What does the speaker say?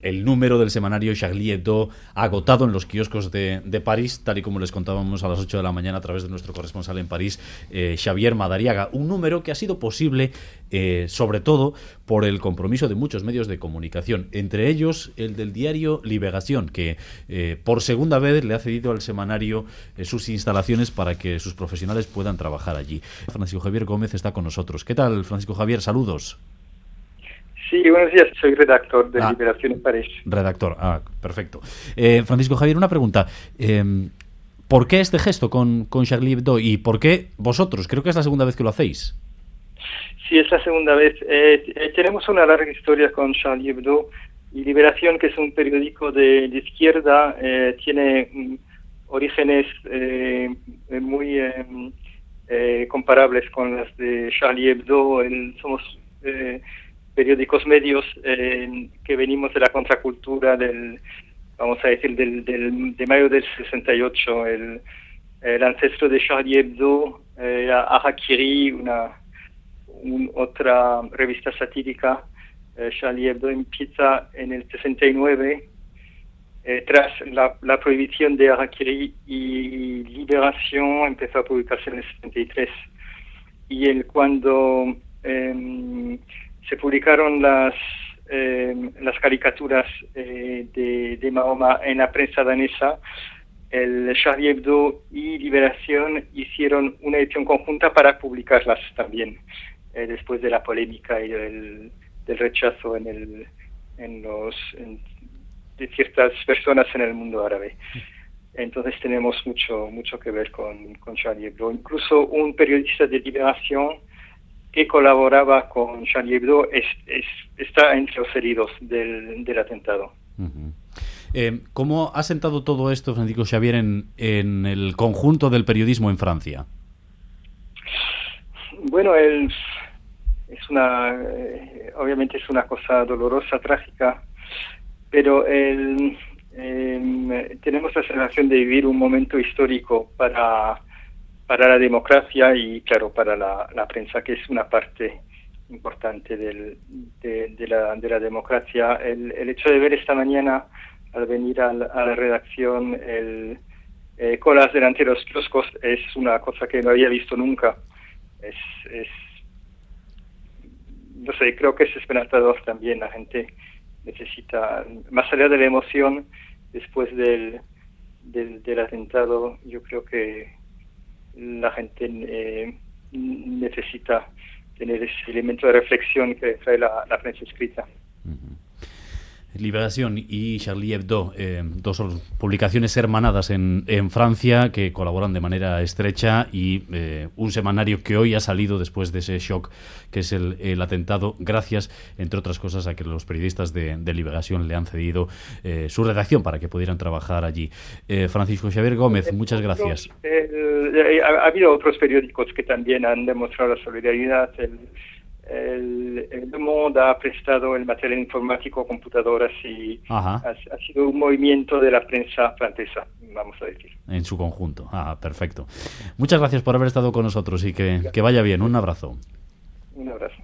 El número del semanario Charlie Hebdo agotado en los kioscos de París, tal y como les contábamos a las 8 de la mañana a través de nuestro corresponsal en París, Xavier Madariaga. Un número que ha sido posible sobre todo por el compromiso de muchos medios de comunicación, entre ellos el del diario Libération, que por segunda vez le ha cedido al semanario sus instalaciones para que sus profesionales puedan trabajar allí. Francisco Javier Gómez está con nosotros. ¿Qué tal, Francisco Javier? Saludos. Sí, buenos días, soy redactor de Liberación en París. Redactor, perfecto. Francisco Javier, una pregunta. ¿Por qué este gesto con Charlie Hebdo y por qué vosotros? Creo que es la segunda vez que lo hacéis. Sí, es la segunda vez. Tenemos una larga historia con Charlie Hebdo y Liberación, que es un periódico de izquierda, tiene orígenes muy comparables con las de Charlie Hebdo. Somos periódicos medios que venimos de la contracultura vamos a decir, de mayo del 68. El ancestro de Charlie Hebdo, Harakiri, otra revista satírica. Charlie Hebdo empieza en el 69, tras la prohibición de Harakiri, y Liberación empezó a publicarse en el 73. Y cuando se publicaron las caricaturas de Mahoma en la prensa danesa, el Charlie Hebdo y Liberación hicieron una edición conjunta para publicarlas también, después de la polémica y del rechazo de ciertas personas en el mundo árabe. Entonces tenemos mucho que ver con Charlie Hebdo. Incluso un periodista de Liberación que colaboraba con Charlie Hebdo está entre los heridos del atentado. Uh-huh. ¿Cómo ha sentado todo esto, Francisco Xavier, en el conjunto del periodismo en Francia? Bueno, obviamente es una cosa dolorosa, trágica, pero tenemos la sensación de vivir un momento histórico para la democracia y, claro, para la prensa, que es una parte importante de la democracia. El hecho de ver esta mañana, al venir a la redacción, colas delante de los kioscos, es una cosa que no había visto nunca. No sé, creo que es esperanzador también. La gente necesita, más allá de la emoción después del atentado, yo creo que la gente necesita tener ese elemento de reflexión que trae la prensa escrita. Uh-huh. Liberación y Charlie Hebdo, dos publicaciones hermanadas en Francia que colaboran de manera estrecha, y un semanario que hoy ha salido después de ese shock que es el atentado, gracias, entre otras cosas, a que los periodistas de Liberación le han cedido su redacción para que pudieran trabajar allí. Francisco Xavier Gómez, muchas gracias. Ha habido otros periódicos que también han demostrado la solidaridad. El Le Monde ha prestado el material informático, computadoras, y ha sido un movimiento de la prensa francesa, vamos a decir. En su conjunto. Perfecto. Muchas gracias por haber estado con nosotros y que vaya bien. Un abrazo. Un abrazo.